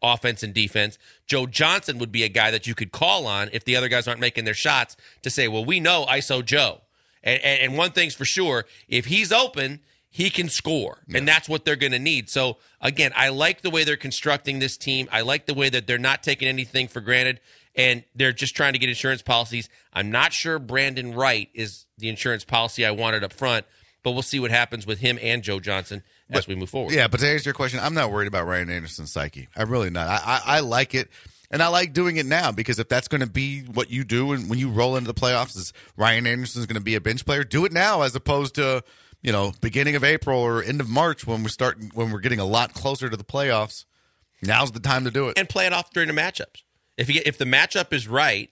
offense and defense. Joe Johnson would be a guy that you could call on if the other guys aren't making their shots to say, well, we know ISO Joe. And one thing's for sure, if he's open, he can score. Yeah. And that's what they're going to need. So, again, I like the way they're constructing this team. I like the way that they're not taking anything for granted, and they're just trying to get insurance policies. I'm not sure Brandon Wright is the insurance policy I wanted up front, but we'll see what happens with him and Joe Johnson as we move forward.
Yeah, but to answer your question, I'm not worried about Ryan Anderson's psyche. I'm really not. I like it, and I like doing it now because if that's going to be what you do and when you roll into the playoffs is Ryan Anderson's going to be a bench player, do it now as opposed to, beginning of April or end of March when we're getting a lot closer to the playoffs. Now's the time to do it.
And play it off during the matchups. If the matchup is right,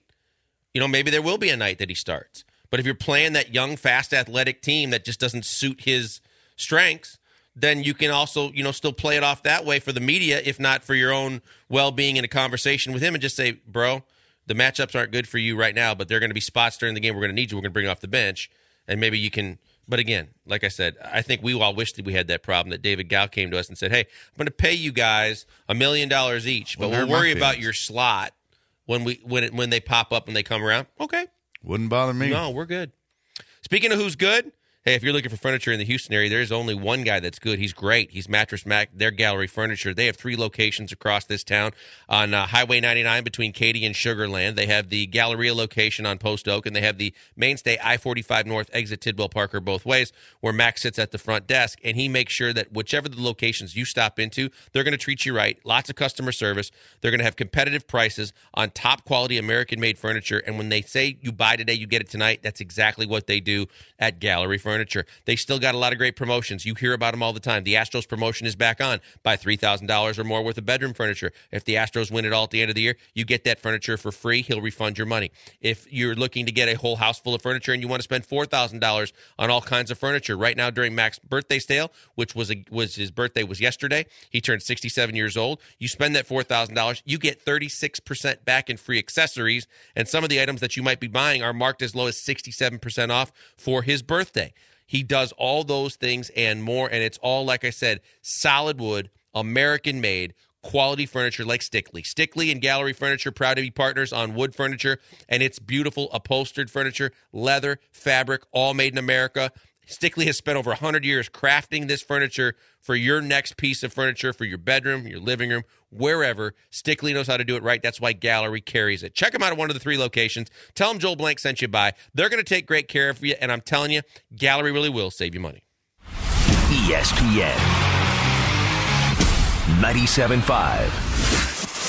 maybe there will be a night that he starts. But if you're playing that young, fast, athletic team that just doesn't suit his strengths, then you can also, still play it off that way for the media, if not for your own well-being in a conversation with him, and just say, bro, the matchups aren't good for you right now, but there are going to be spots during the game we're going to need you. We're going to bring you off the bench, and maybe you can. But again, like I said, I think we all wish that we had that problem, that David Gow came to us and said, hey, I'm going to pay you guys $1 million each, but we'll worry about your slot when they pop up and they come around. Okay.
Wouldn't bother me.
No, we're good. Speaking of who's good, hey, if you're looking for furniture in the Houston area, there's only one guy that's good. He's great. He's Mattress Mac. They're Gallery Furniture. They have 3 locations across this town on Highway 99 between Katy and Sugar Land. They have the Galleria location on Post Oak, and they have the Mainstay I-45 North exit Tidwell Parker both ways, where Mac sits at the front desk, and he makes sure that whichever the locations you stop into, they're going to treat you right. Lots of customer service. They're going to have competitive prices on top-quality American-made furniture, and when they say you buy today, you get it tonight, that's exactly what they do at Gallery Furniture. They still got a lot of great promotions. You hear about them all the time. The Astros promotion is back on. Buy $3,000 or more worth of bedroom furniture. If the Astros win it all at the end of the year, you get that furniture for free. He'll refund your money. If you're looking to get a whole house full of furniture and you want to spend $4,000 on all kinds of furniture, right now during Mac's birthday sale, which was his birthday was yesterday, he turned 67 years old. You spend that $4,000, you get 36% back in free accessories, and some of the items that you might be buying are marked as low as 67% off for his birthday. He does all those things and more, and it's all, like I said, solid wood, American-made, quality furniture like Stickley. Stickley and Gallery Furniture, proud to be partners on wood furniture, and it's beautiful upholstered furniture, leather, fabric, all made in America. Stickley has spent over 100 years crafting this furniture for your next piece of furniture, for your bedroom, your living room, wherever. Stickley knows how to do it right. That's why Gallery carries it. Check them out at one of the 3 locations. Tell them Joel Blank sent you by. They're going to take great care of you, and I'm telling you, Gallery really will save you money.
ESPN 97.5.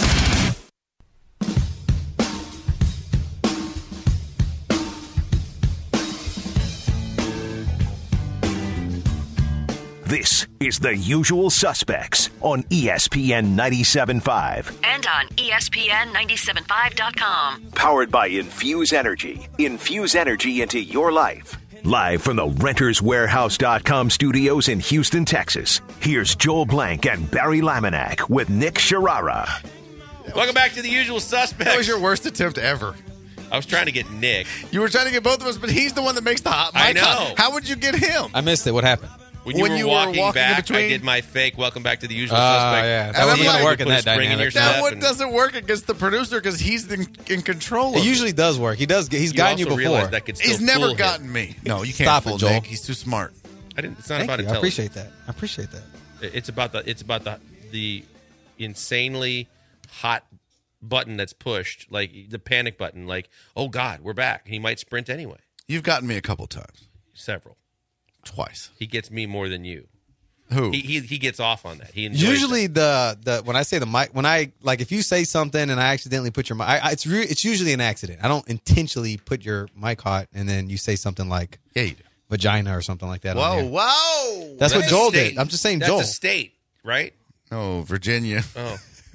This is The Usual Suspects on ESPN 97.5.
And on ESPN975.com.
Powered by Infuse Energy. Infuse energy into your life. Live from the RentersWarehouse.com studios in Houston, Texas. Here's Joel Blank and Barry Laminack with Nick Sharara.
Welcome back to The Usual Suspects.
That was your worst attempt ever.
I was trying to get Nick.
You were trying to get both of us, but he's the one that makes the hot mic.
I know.
Hot. How would you get him?
I missed it. What happened?
When you were walking back, I did my fake welcome back to The Usual Suspect.
Yeah. That wasn't going to work in that dynamic.
That one doesn't work against the producer because he's in control of it.
It usually does work. He's gotten you before.
He's never gotten me. No, you can't
Stop
fool
it, Joel.
Nick. He's too smart.
It's not
Thank
about
you.
intelligence.
I appreciate that.
It's about the insanely hot button that's pushed, like the panic button, like, oh God, we're back. He might sprint anyway.
You've gotten me a couple times.
Several.
Twice.
He gets me more than you.
Who?
He gets off on that. He enjoys
usually
that.
the when I say the mic, when I like if you say something and I accidentally put your mic, it's usually an accident. I don't intentionally put your mic hot and then you say something like vagina or something like that.
Whoa.
That's what Joel did. I'm just saying
That's
Joel.
a state, right?
Oh, Virginia.
Oh.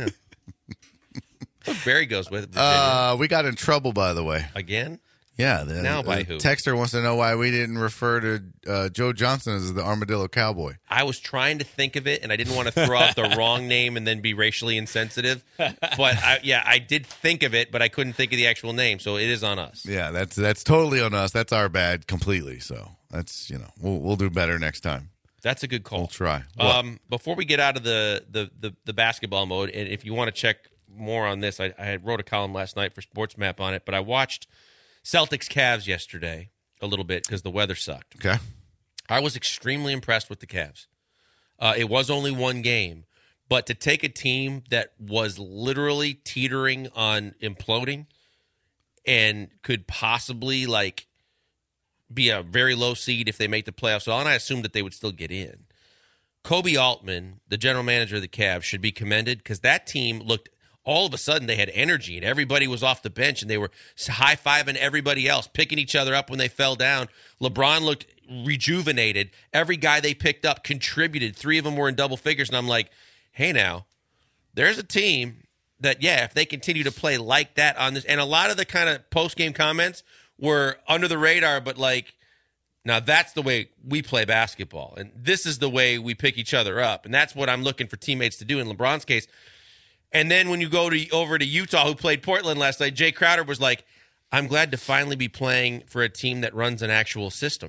What Barry goes with Virginia.
We got in trouble, by the way.
Again?
Yeah.
Now by who?
Texter wants to know why we didn't refer to Joe Johnson as the Armadillo Cowboy.
I was trying to think of it, and I didn't want to throw out the wrong name and then be racially insensitive. But I did think of it, but I couldn't think of the actual name, so it is on us.
Yeah, that's totally on us. That's our bad completely. So that's we'll do better next time.
That's a good call.
We'll try.
Before we get out of the basketball mode, and if you want to check more on this, I wrote a column last night for Sports Map on it, but I watched Celtics Cavs yesterday a little bit because the weather sucked.
Okay.
I was extremely impressed with the Cavs. It was only one game, but to take a team that was literally teetering on imploding and could possibly be a very low seed if they make the playoffs, and I assumed that they would still get in. Kobe Altman, the general manager of the Cavs, should be commended because that team looked, all of a sudden they had energy and everybody was off the bench and they were high-fiving everybody else, picking each other up when they fell down. LeBron looked rejuvenated. Every guy they picked up contributed. 3 of them were in double figures, and I'm like, hey now, there's a team that, if they continue to play like that on this, and a lot of the kind of post-game comments were under the radar, but now that's the way we play basketball, and this is the way we pick each other up, and that's what I'm looking for teammates to do in LeBron's case. And then when you go over to Utah, who played Portland last night, Jay Crowder was like, I'm glad to finally be playing for a team that runs an actual system.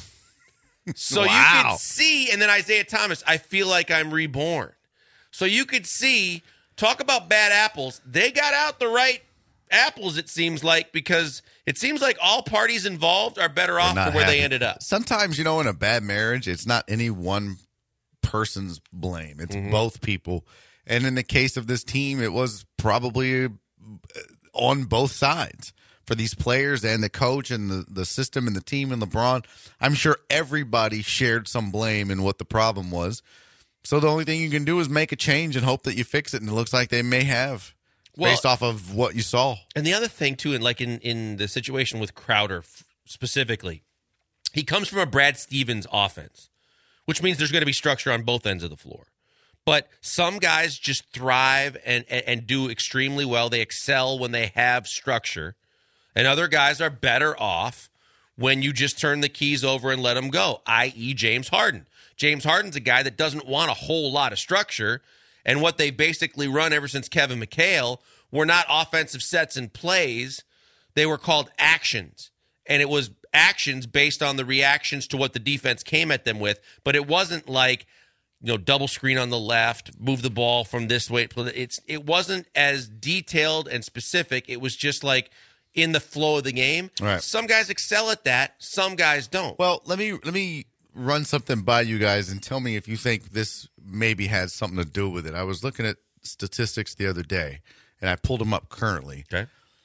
So you could see, and then Isaiah Thomas, I feel like I'm reborn. So you could see, talk about bad apples, they got out the right apples, it seems like, because it seems like all parties involved are better off for where they ended up.
Sometimes, in a bad marriage, it's not any one person's blame. It's both people. And in the case of this team, it was probably on both sides for these players and the coach and the system and the team and LeBron. I'm sure everybody shared some blame in what the problem was. So the only thing you can do is make a change and hope that you fix it. And it looks like they may have. Based off of what you saw.
And the other thing, too, in the situation with Crowder specifically, he comes from a Brad Stevens offense, which means there's going to be structure on both ends of the floor. But some guys just thrive and do extremely well. They excel when they have structure. And other guys are better off when you just turn the keys over and let them go, i.e. James Harden. James Harden's a guy that doesn't want a whole lot of structure. And what they basically run ever since Kevin McHale were not offensive sets and plays. They were called actions. And it was actions based on the reactions to what the defense came at them with. But it wasn't like, double screen on the left, move the ball from this way. It wasn't as detailed and specific. It was just like in the flow of the game.
Right.
Some guys excel at that. Some guys don't.
Well, let me run something by you guys and tell me if you think this maybe has something to do with it. I was looking at statistics the other day, and I pulled them up currently.
Okay.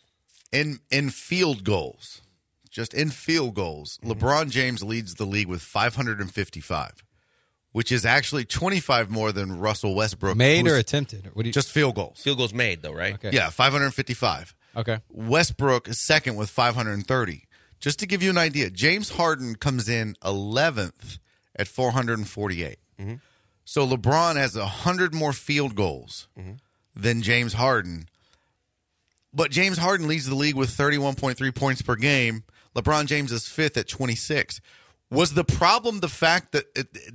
In field goals, just in field goals, LeBron James leads the league with 555, which is actually 25 more than Russell Westbrook.
Made or attempted?
Just field goals.
Field goals made, though, right?
Okay.
Yeah, 555.
Okay.
Westbrook is second with 530. Just to give you an idea, James Harden comes in 11th at 448.
Mm-hmm.
So LeBron has 100 more field goals than James Harden. But James Harden leads the league with 31.3 points per game. LeBron James is fifth at 26. Was the problem the fact that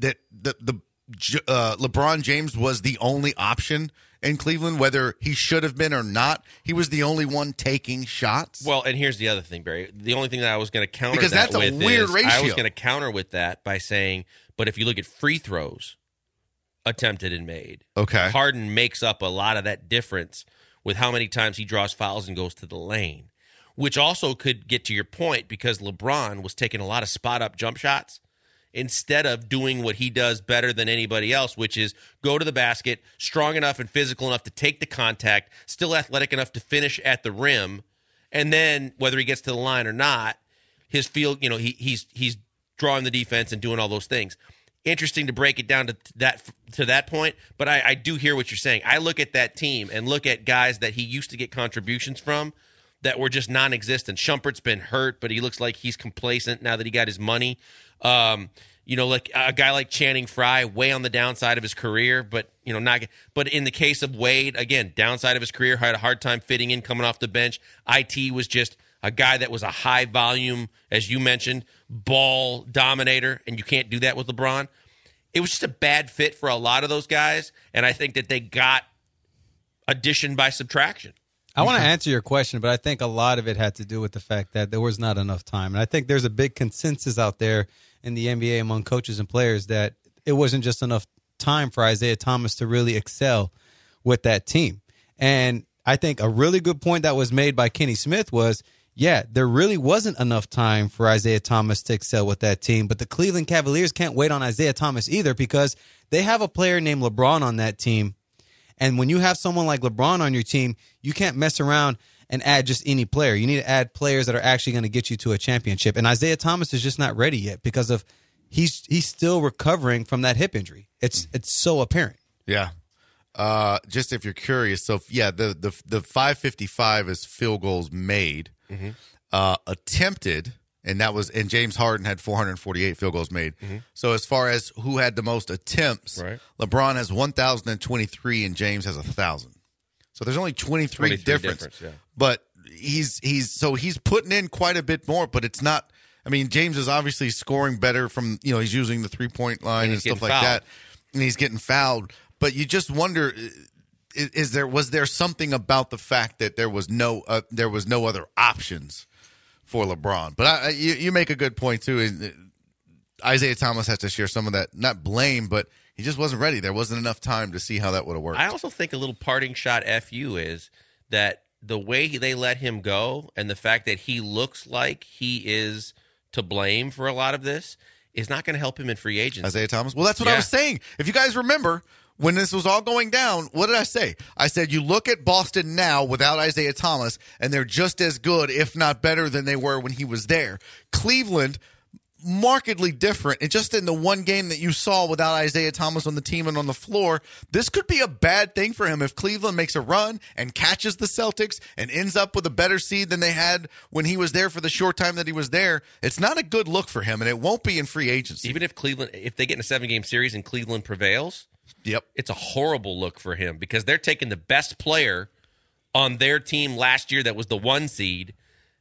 LeBron James was the only option in Cleveland, whether he should have been or not? He was the only one taking shots.
Well, and here's the other thing, Barry. The only thing that I was going to counter
because
that
that's a
with
weird
is
ratio.
I was going to counter with that by saying, but if you look at free throws attempted and made,
okay,
Harden makes up a lot of that difference with how many times he draws fouls and goes to the lane, which also could get to your point because LeBron was taking a lot of spot-up jump shots instead of doing what he does better than anybody else, which is go to the basket, strong enough and physical enough to take the contact, still athletic enough to finish at the rim, and then whether he gets to the line or not, his field, he's drawing the defense and doing all those things. Interesting to break it down to that point, but I do hear what you're saying. I look at that team and look at guys that he used to get contributions from that were just non-existent. Shumpert's been hurt, but he looks like he's complacent now that he got his money. Like a guy like Channing Frye, way on the downside of his career, but not. But in the case of Wade, again, downside of his career, had a hard time fitting in, coming off the bench. IT was just a guy that was a high volume, as you mentioned, ball dominator, and you can't do that with LeBron. It was just a bad fit for a lot of those guys, and I think that they got addition by subtraction.
I want to answer your question, but I think a lot of it had to do with the fact that there was not enough time. And I think there's a big consensus out there in the NBA among coaches and players that it wasn't just enough time for Isaiah Thomas to really excel with that team. And I think a really good point that was made by Kenny Smith was, yeah, there really wasn't enough time for Isaiah Thomas to excel with that team. But the Cleveland Cavaliers can't wait on Isaiah Thomas either, because they have a player named LeBron on that team. And when you have someone like LeBron on your team, you can't mess around and add just any player. You need to add players that are actually going to get you to a championship. And Isaiah Thomas is just not ready yet because of he's still recovering from that hip injury. It's so apparent.
Yeah. Just if you're curious, so yeah, the 555 is field goals made, attempted, and James Harden had 448 field goals made. So as far as who had the most attempts,
right.
LeBron has 1,023 and James has 1,000. So there's only 23 difference.
Yeah.
But he's putting in quite a bit more, but it's not. I mean, James is obviously scoring better from, he's using the 3-point line and stuff like that, and he's getting fouled. But you just wonder, was there something about the fact that there was no other options for LeBron? But you make a good point too. Isaiah Thomas has to share some of that, not blame, but he just wasn't ready. There wasn't enough time to see how that would have worked.
I also think a little parting shot FU is that the way they let him go and the fact that he looks like he is to blame for a lot of this is not going to help him in free agency.
Isaiah Thomas? Well, that's what I was saying. If you guys remember, when this was all going down, what did I say? I said, you look at Boston now without Isaiah Thomas, and they're just as good, if not better, than they were when he was there. Cleveland, markedly different. And just in the one game that you saw without Isaiah Thomas on the team and on the floor, this could be a bad thing for him if Cleveland makes a run and catches the Celtics and ends up with a better seed than they had when he was there for the short time that he was there. It's not a good look for him, and it won't be in free agency.
Even if they get in a 7-game series and Cleveland prevails, it's a horrible look for him because they're taking the best player on their team last year that was the 1 seed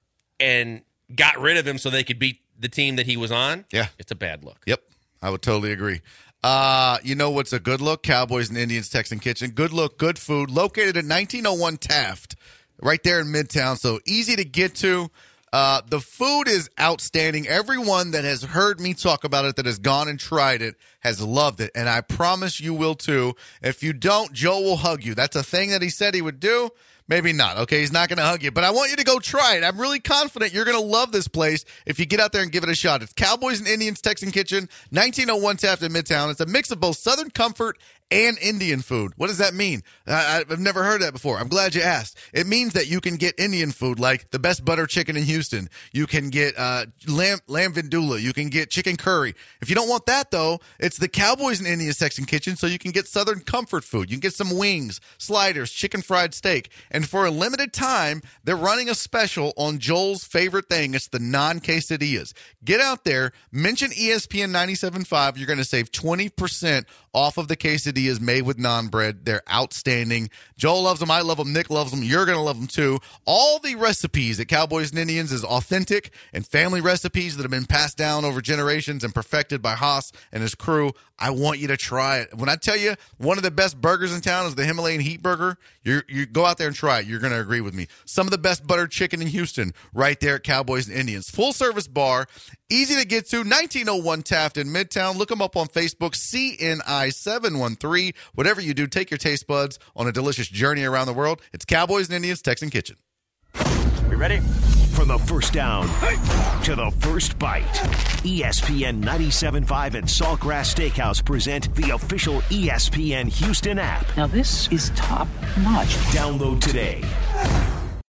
and got rid of him so they could beat the team that he was on.
Yeah.
It's a bad look.
Yep. I would totally agree. You know what's a good look? Cowboys and Indians Texan Kitchen. Good look, good food. Located at 1901 Taft, right there in Midtown. So easy to get to. The food is outstanding. Everyone that has heard me talk about it, that has gone and tried it, has loved it. And I promise you will too. If you don't, Joe will hug you. That's a thing that he said he would do. Maybe not. Okay, he's not going to hug you. But I want you to go try it. I'm really confident you're going to love this place if you get out there and give it a shot. It's Cowboys and Indians Texan Kitchen, 1901 Taft in Midtown. It's a mix of both Southern comfort and Indian food. What does that mean? I've never heard that before. I'm glad you asked. It means that you can get Indian food like the best butter chicken in Houston. You can get lamb vindaloo. You can get chicken curry. If you don't want that, though, it's the Cowboys and Indians Texan Kitchen, so you can get Southern comfort food. You can get some wings, sliders, chicken fried steak. And for a limited time, they're running a special on Joel's favorite thing. It's the non-quesadillas. Get out there, mention ESPN 97.5. You're going to save 20% off of the quesadillas made with naan bread. They're outstanding. Joel loves them. I love them. Nick loves them. You're going to love them too. All the recipes at Cowboys and Indians is authentic and family recipes that have been passed down over generations and perfected by Haas and his crew. I want you to try it. When I tell you one of the best burgers in town is the Himalayan Heat Burger, you go out there and try it. You're going to agree with me. Some of the best buttered chicken in Houston right there at Cowboys and Indians. Full service bar, easy to get to, 1901 Taft in Midtown. Look them up on Facebook, CNI713. Whatever you do, take your taste buds on a delicious journey around the world. It's Cowboys and Indians Texan Kitchen.
We ready? From the first down to the first bite, ESPN 97.5 and Saltgrass Steakhouse present the official ESPN Houston app.
Now this is top notch.
Download today.